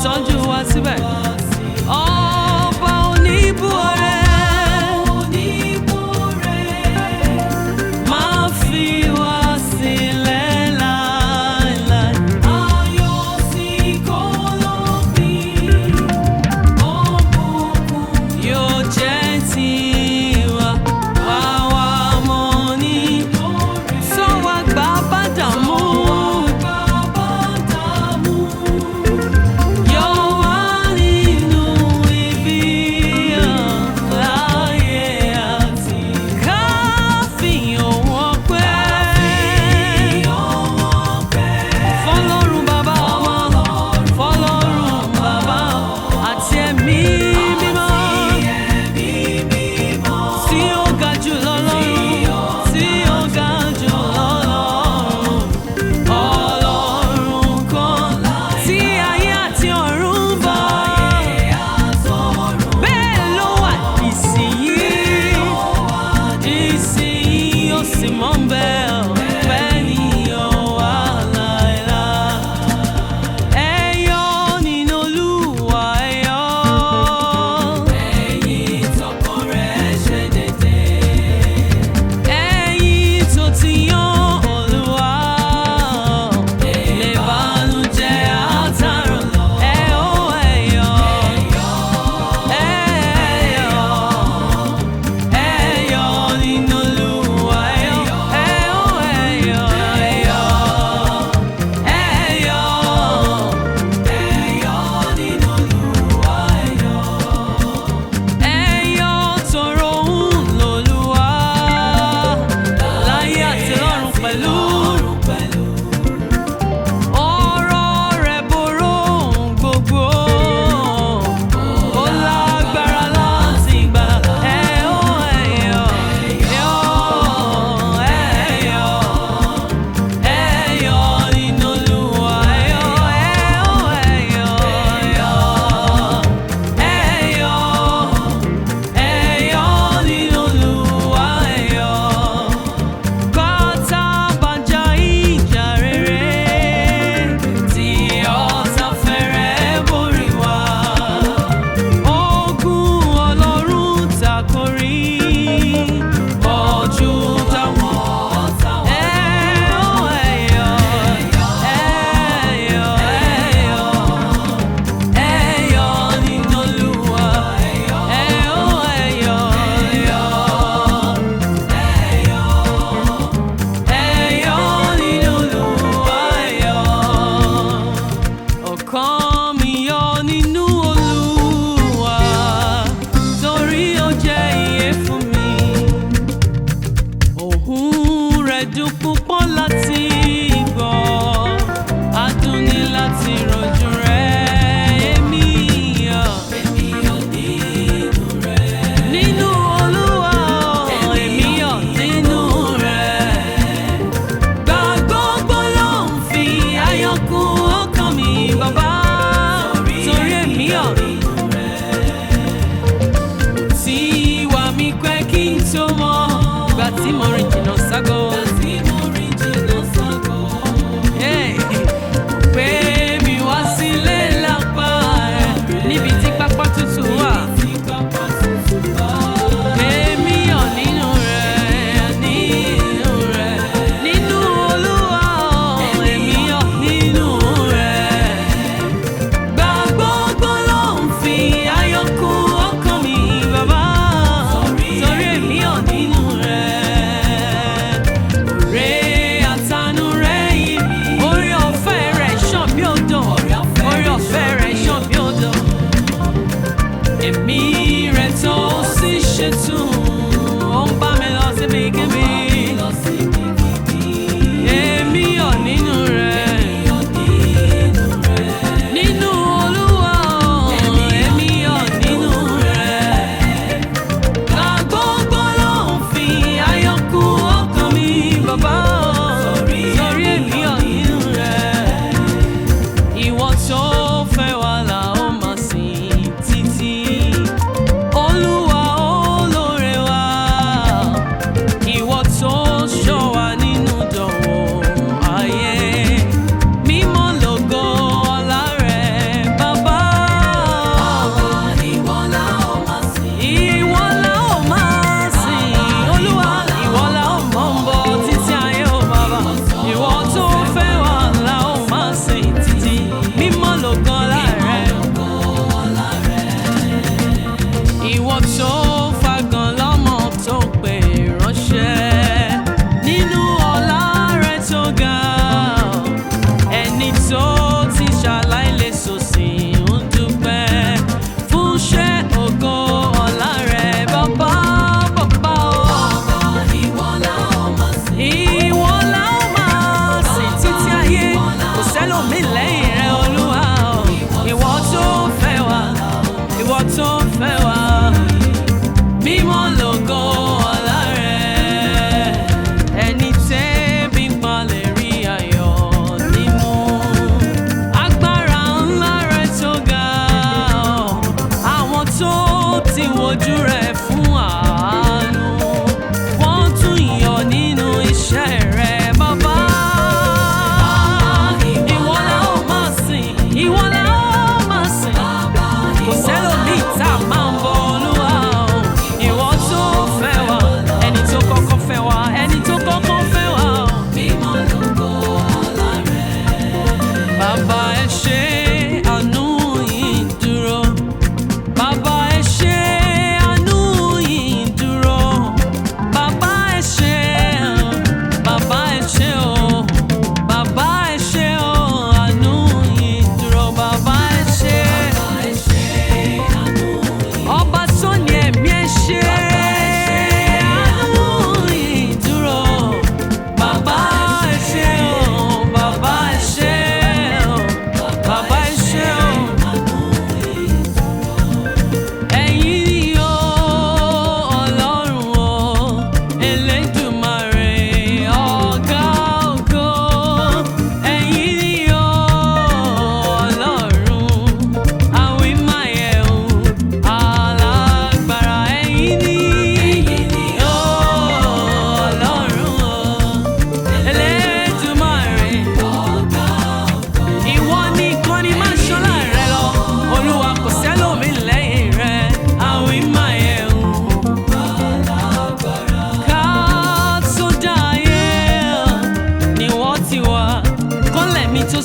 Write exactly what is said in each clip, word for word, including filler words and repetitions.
tọ́jú wa síbẹ̀. Ọba oníbú ọrẹ, máa fi wá sílẹ̀ láéláé. Ayọ̀ tí kò lópin, òbùkún yóò jẹ́ tiwa. Wá wá mọ́ ní sọ wá gbà bá dààmú. Yọ wá ní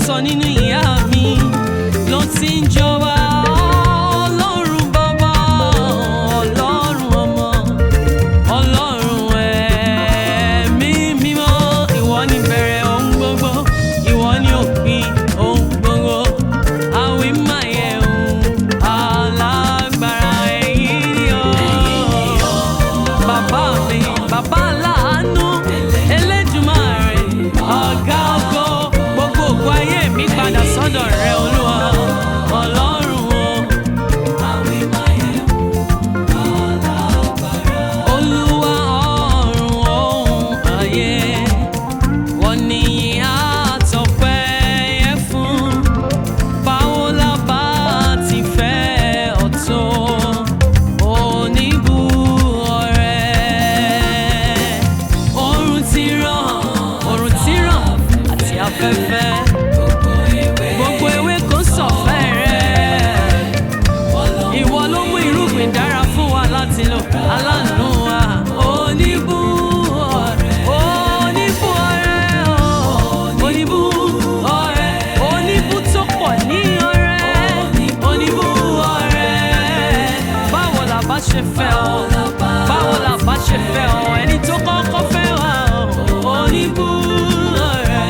sọ nínú ìyá mi ló ti ń jọba. Ọlọ́run bàbá, Ọlọ́run ọmọ, Ọlọ́run ẹ̀mí mímọ́. Ìwọ ni ìbẹ̀rẹ̀ ohun gbogbo, ìwọ ni òpin ohun gbogbo. Àwí máa yẹ ohun alágbára ẹ̀yìn ni ọ́. Bàbá mi, bàbá aláàánú, Elédùmarè, ọ̀gá ògo, gbogbo ògo ayé mi padà sọ́dọ̀ rẹ Olúwa. Ọlọ́run o, àwí máa yẹ ohun alágbára. Olúwa ọ̀run ohun ayé, wọ́n ní àtọ̀pẹ́ yẹ fún. Báwo la bá ti fẹ́ ọ tó, oníbú ọrẹ. Oòrùn ti ràn, oòrùn ti ràn àti afẹ́fẹ́, gbogbo ewé kò sọ̀fẹ́ rẹ. Ìwọ ló mú irúgbìn dára fún wa láti lò, aláàánú wa. Oníbú ọrẹ, oníbú ọrẹ, oníbú ọrẹ, oníbú tó pọ̀ ní ọrẹ, oníbú ọrẹ. Báwo la bá ṣe fẹ́ ọ, báwo la bá ṣe fẹ́ ọ, ẹni tó kọ́kọ́ fẹ́ wa o. Oníbú ọrẹ,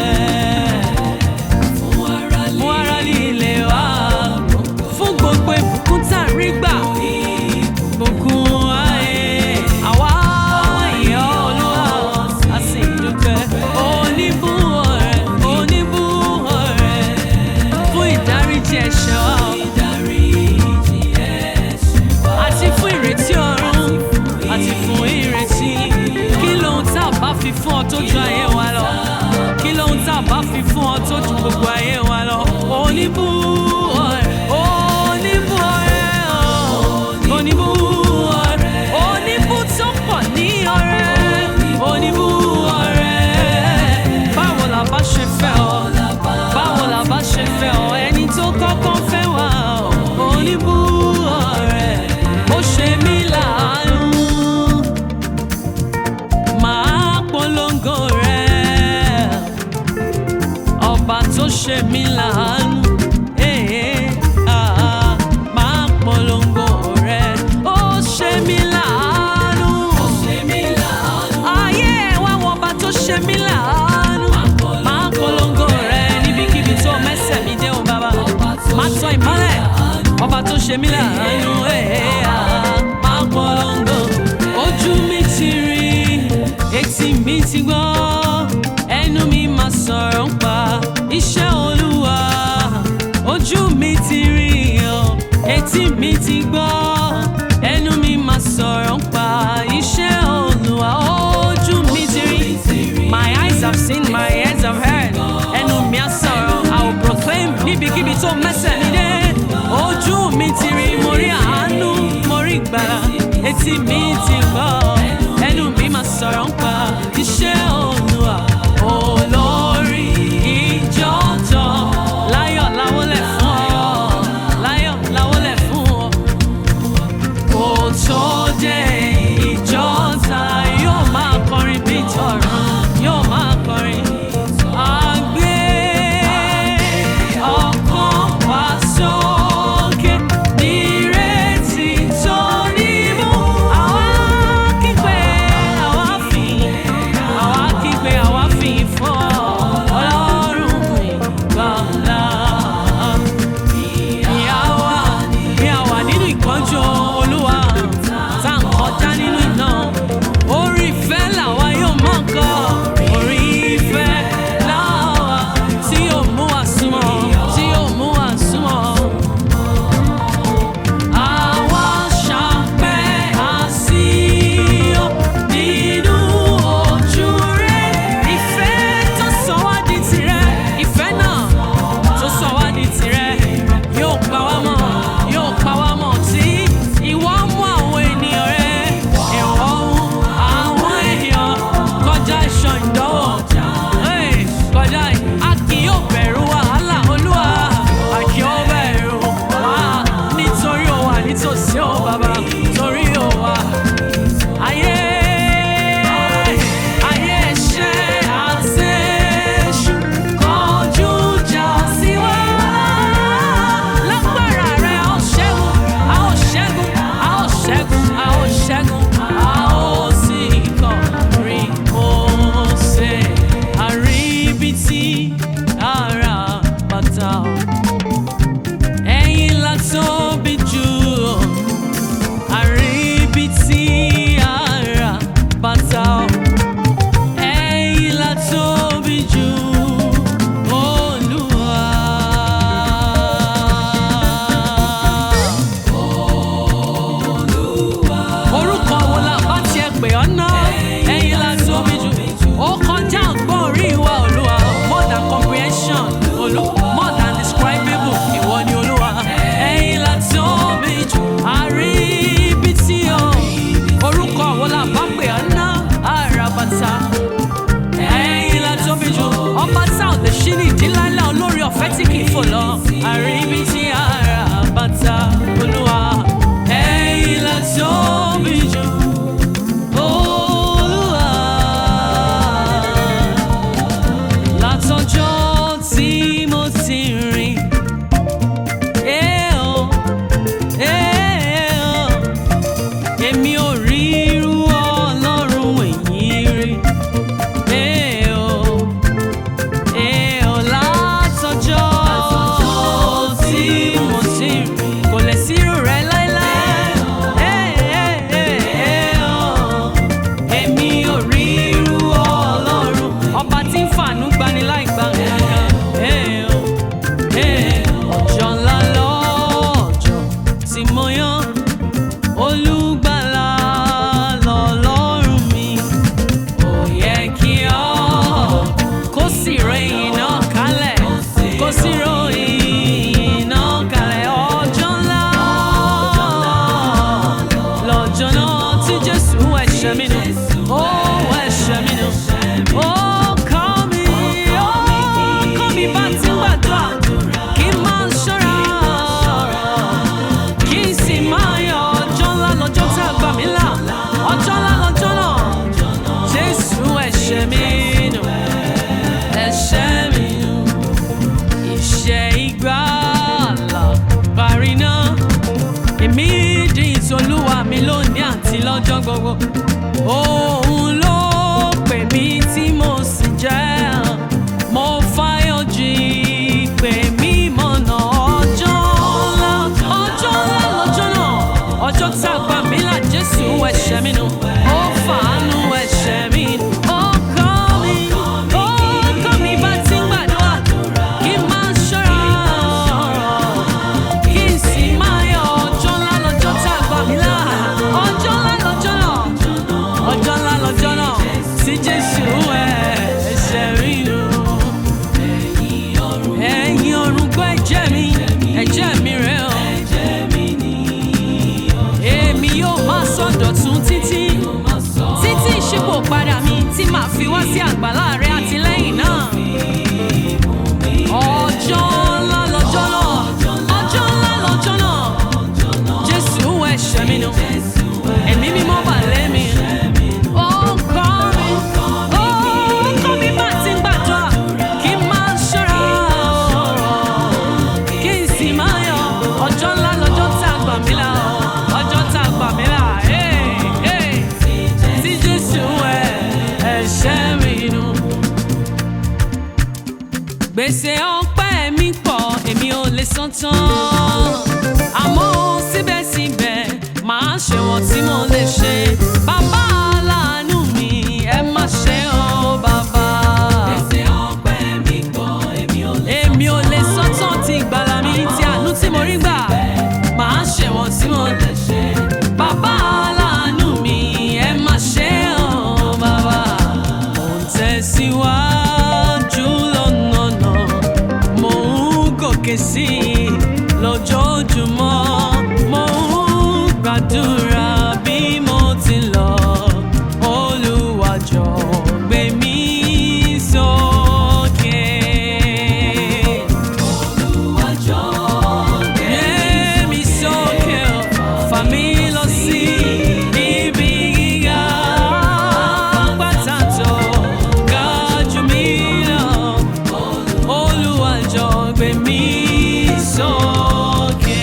mú ara líle wá fún gbogbo ìbùkún tá a rí gbà. Ìbùkún ayé àwa ìyá Olúwa a sì dúpẹ́. Oníbú ọrẹ, oníbú ọrẹ, fún ìdáríjì ẹ̀ṣẹ̀ wa o. Àti fún ìrètí ọ̀run, àti fún ìrètí. Kí lohun tá a bá fi fún ọ tó ju ayé wa lọ? Kí lohun tá a bá fi fún ọ tó ju gbogbo ayé wa lọ? Oníbú ọrẹ, oníbú ọrẹ, oníbú ọrẹ, oníbú tó pọ̀ ní ọrẹ, oníbú ọrẹ. Báwo la bá ṣe fẹ́ ọ, báwo la bá ṣe fẹ́ ọ, ẹni tó kọ́kọ́ fẹ́ wa o. Oníbú ọrẹ, ó ṣe mí láàánú, màá polongo rẹ̀. Ọba tó ṣe mí láàánú, eh, ah, màá polongo rẹ̀. Ó ṣe mí láàánú, ayé ẹ̀ wá wọ ọba tó ṣe mí láàánú. Màá polongo rẹ̀ níbikíbi tó mẹ́sẹ̀ mi dé o bàbá. Màá tọ́ ìmọ́lẹ̀ ọba tó ṣe mí láàánú, eh, ah, màá polongo. Ojú mi ti rí, etí mi ti gbọ́, ẹnu mi máa sọ̀rọ̀ ń pa iṣẹ́ Olúwa. Ojú mi ti rí o, etí mi ti gbọ́, ẹnu mi máa sọ̀rọ̀ ń pa iṣẹ́ Olúwa. Ojú mi ti rí, my eyes have seen, my ears have heard. Ẹnu mi á sọ̀rọ̀, I will proclaim níbikíbi tó mẹ́sẹ̀ mi dé. Ojú mi ti rí, mo rí àánú, mo rí ìgbàlà. Etí mi ti gbọ́, ẹnu mi máa sọ̀rọ̀ ń pa iṣẹ́ Olúwa. Olórí ìjọ tán, láyọ̀ láwọlẹ̀ fún ọ, láyọ̀ láwọlẹ̀ fún ọ. Kò tó dé ìjọ ta, yóò máa kọrin bí tọ̀run, yóò máa kọrin. Àgbé ọkàn wa sókè nírètí tó nímú. Àwa kígbe, àwa fìyìn, àwa kígbe, àwa fìyìn fún ọ. Ọlọ́run ìgbàlà. Ìyà wa, ìyà wa nínú ìpọ́njú Olúwa, tá à ń kọjá nínú iná. Orí ìfẹ́ làwa yóò máa kọ, orí ìfẹ́ làwa tí yóò mú wa súnmọ́, tí yóò mú wa súnmọ́. Àwa ṣàpẹ́ àsíyọ̀ nínú ojú rẹ̀. Ìfẹ́ tó sọ wá di tirẹ̀, ìfẹ́ náà tó sọ wá di tirẹ̀. Yóò pa wá mọ́, yóò pa wá mọ́ tí ìwọ mú àwọn ènìyàn rẹ̀. Ìwọ mú àwọn èèyàn kọjá iṣan ìdánwò. Hey, kọjá ì- a kì yóò bẹ̀rù wàhálà Olúwa, a kì yóò bẹ̀rù wàhálà nítorí ó wà nítòsí ó bàbá, torí ó wà. Ayé, ayé ẹ̀ṣẹ̀ àti èṣù kọjú jà. ajínigbé láìla olórí ọ̀fẹ́ tí kì í fò lọ àríbí tí ara bàtà olúwa ẹ̀yin la tóbi jù olúwa látọjọ́ tí mo ti rìn èmi ò rí irú ọlọ́run èyí rí. Látọjọ́ tí mo ti rìn kò lè sí irú rẹ̀ láíláí. Èmi ò rí irú ọlọ́run ọba tí ń fàánú gbani láì gbà kankan. Ọjọ́ ńlá lọ́jọ́ tí mo yàn olùgbàlà lọ́lọ́run mi. Ó yẹ kí ọ kó sì ròyìn náà kalẹ̀ kó sì ròyìn náà kalẹ̀. Ọjọ́ ńlá lọ́jọ́ náà tí Jésù ẹ̀ṣẹ̀ mi nù ó ẹ̀ṣẹ̀ mi nù ó kọ́ mi ó kọ́ mi bá ti gbàdúrà kí n máa ṣọ́ra kí n sì máa yọ̀. Ọjọ́ ńlá lọ́jọ́ tá a gbà mí là ọjọ́ ńlá lọ́jọ́ náà Jésù ẹ̀ṣẹ̀ mi nù ẹ̀ṣẹ̀ mi nù iṣẹ́ ìgbàlà parí náà èmi di ìtòlúwa mi lónìí àti lọ́jọ́ gbogbo. Òun ló pè mí tí mo sì jẹ́ mo fáyọ̀ jì pè mí mọ̀nà. Ọjọ́ ńlá ọjọ́ ńlá lọ́jọ́ náà ọjọ́ tá a gbà mí là Jésù ẹ̀ṣẹ̀ mi nù ó fàánú ẹ̀ṣẹ̀ mi nù ó kọ́ mi ó kọ́ mi bá ti ń gbàdúrà kí n máa ṣọ́ra kí n sì máa yọ̀. Ọjọ́ ńlá lọ́jọ́ tá a gbà mí là ọjọ́ ńlá lọ́jọ́ náà ọjọ́ ńlá lọ́jọ́ náà tí Jésù ẹ̀ṣẹ̀ mi nù. Ẹ̀yin ọ̀run gbọ́ ẹ̀jẹ̀ mi ẹ̀jẹ̀ mi rẹ̀ o. Èmi yóò máa sọdọ̀tun títí títí ìṣípò padà mi tí màá fi wá sí àgbàlá rẹ̀ àtìlẹ́yìn náà. Ọjọ́ ńlá lọ́jọ́ náà ọjọ́ ńlá lọ́jọ́ náà Jésù ẹ̀ṣẹ̀ mi nù ẹ̀mí mímọ́ bà lé mi. Ó kọ́ mi ó kọ́ mi bá ti ń gbàdúrà kí n máa ṣọ́ra kí n sì máa yọ̀. Ọjọ́ ńlá lọ́jọ́ tá a gbà mí là ọjọ́ tá a gbà mí là tí Jésù ẹ̀ṣẹ̀ mi nù. Gbèsè ọpẹ́ mi pọ̀ èmi ò lè san tán àmọ́ síbẹ̀síbẹ̀ màá ṣe wọ́n tí mo lè ṣe. Bàbá aláàánú mi ẹ má ṣe o bàbá. Gbèsè ọpẹ́ mi pọ̀ èmi ò lè san tán ti ìgbàlà mi ti àánú tí mo rí gbà màá ṣe wọ́n tí mo lè ṣe. Bàbá aláàánú mi ẹ má ṣe o bàbá. Mo ń tẹ̀síwájú lọ́nà náà mo ń gòkè sí i lójoojúmọ́ mo ń gbàdúrà bí mo ti lọ. Olúwa jọ̀ọ́ gbé mi sókè. Olúwa jọ̀ọ́ gbé mi sókè fà mí lọ sí ibi gíga àpáta tó ga jù mí lọ. Olúwa jọ̀ọ́ gbé mi sókè.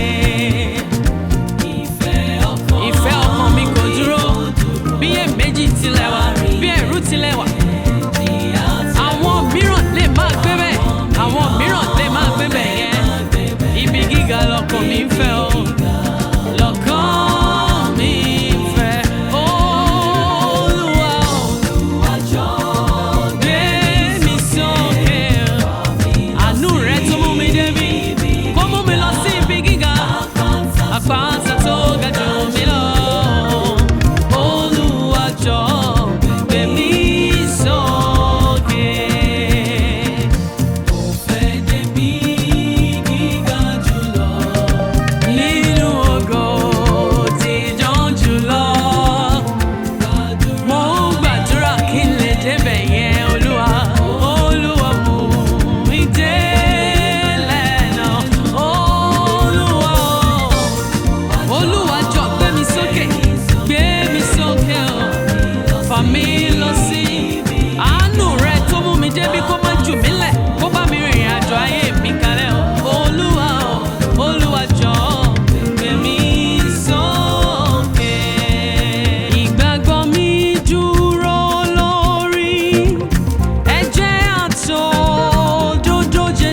Ìfẹ́ ọkàn mi kò dúró bí èméjì tilẹ̀ wà bí ẹ̀rù tilẹ̀ wà. Àwọn mìíràn lè máa gbé bẹ́ẹ̀ àwọn mìíràn lè máa gbé bẹ́ẹ̀ yẹn. Ibi gíga lọkàn mi ń fẹ́ o lọ́kàn mi ń fẹ́. Olúwa jọ̀ọ́ gbé mi sókè. Àánú rẹ̀ tó mú mi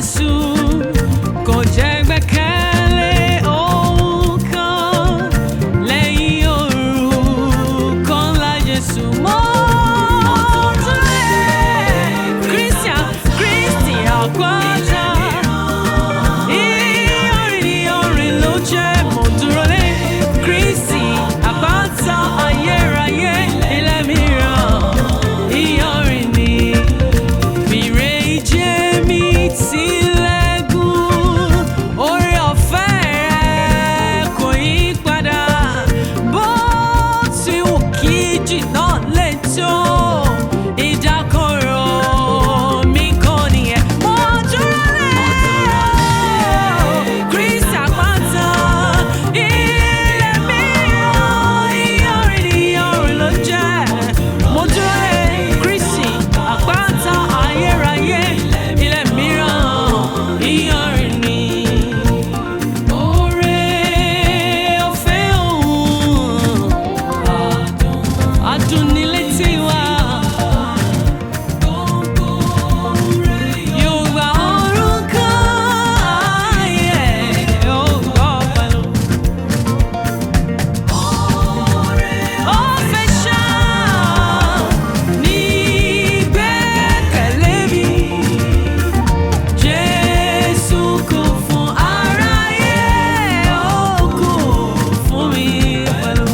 Jésù kò jẹ́ gbẹ́kẹ̀lé ohun kan lẹ́yìn orúkọ ńlá Jésù. Mo tún lè Christian Christian àpáta. Ìyọrin ìyọrin ló jẹ́ mo dúró lé Kristi àpáta ayérayé ilẹ̀ mìíràn. Ìyọrin ni fìrè ìjẹ́ mi tilẹ̀kùn oore ọ̀fẹ́ rẹ̀ kò yí padà bó ti wù kí jìnnà lè tó ìdákọ̀ró mi kò nìyẹn. Mo dúró lé Kristi àpáta ilẹ̀ mìíràn. Ìyọrin ìyọrin ló jẹ́ mo dúró lé Kristi àpáta ayérayé ilẹ̀ mìíràn. Ìyọrin ni oore ọ̀fẹ́ òun adùn ní létí wa. Yóò gba orúkọ ayé ó gbọ́ pẹ̀lú. Ó fẹ́ ṣá ní gbẹ́kẹ̀lé mi. Jésù kú fún aráyé, ó kú fún mi pẹ̀lú.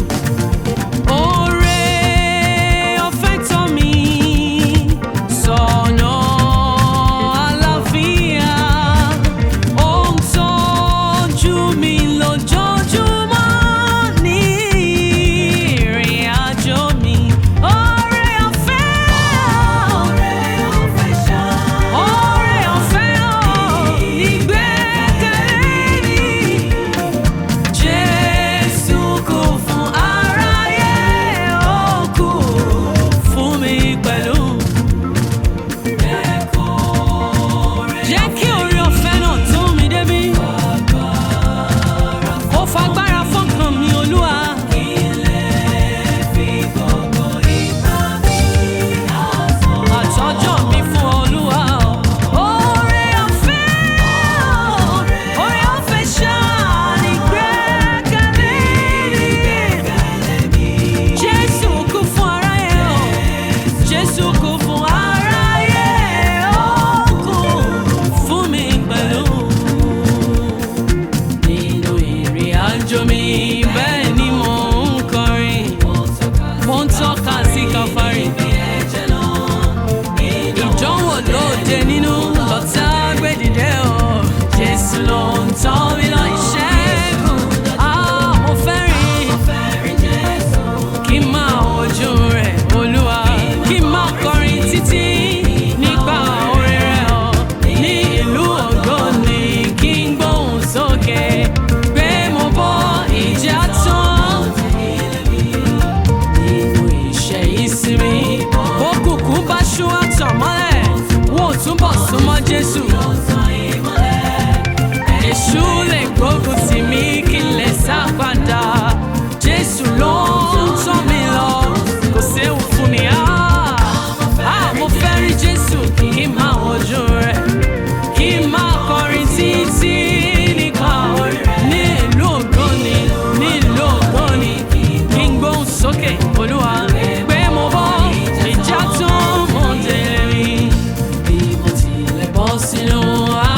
Oore ọ̀fẹ́ tọ́ mi sọ́nà àlàáfíà. Ó ń tọ́jú mi lójoojúmọ́ ní ìrìn àjò mi. Oore ọ̀fẹ́, oore ọ̀fẹ́ ṣá, oore ọ̀fẹ́ ò ní gbẹ́kẹ̀lé mi. Jésù kú fún aráyé, ó kú fún mi pẹ̀lú. Jẹ́ kí oore ọ̀fẹ́ náà tó mi débi. Ó fagbára fọ́kàn mi Olúwa. Àtọ́jọ́ mi fún Olúwa. Oore ọ̀fẹ́, oore ọ̀fẹ́ ṣá ní gbẹ́kẹ̀lé mi. Jésù kú fún aráyé o. Jésù kú fún aráyé, ó kú fún mi pẹ̀lú. Nínú ìrìn àjò mi bẹ́ẹ̀ ni mò ń kọrin. Mo ń tọ́ka sí Káfárì. Ìdánwò lóde nínú lọ́tà gbé dìde o. Jésù ló ń tọ́ mi lọ ìṣẹ́gun. Ah, mo fẹ́ rí kí n máa wojú rẹ̀ Olúwa. Kí n máa kọrin títí nípa oore rẹ̀ o. Ní ìlú ògo ni kí n gbóhùn sókè pé mo bọ́ ìjà tán. Nínú iṣẹ́ ìsinmi òkùnkùn bá ṣú àtàn mọ́lẹ̀ wọ́n ò túbọ̀ súnmọ́ Jésù. Èṣù lè gbógun tì mí kí n lè sá padà. Jésù ló ń tọ́ mi lọ, kò séwu fún mi. Ah, ah, mo fẹ́ rí Jésù kí n máa wojú rẹ̀, kí n máa kọrin títí nípa oore rẹ̀. Ní ìlú ògo ni, ní ìlú ògo ni kí n gbóhùn sókè Olúwa pé mo bọ́ ìjà tó mọ̀ délé mi. Bí mo tilẹ̀ bọ́ sínú